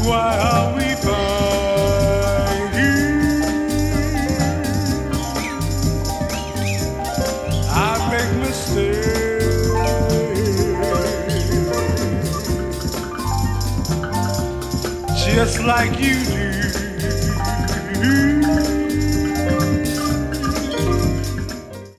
why are we fighting? I make mistakes, just like you do.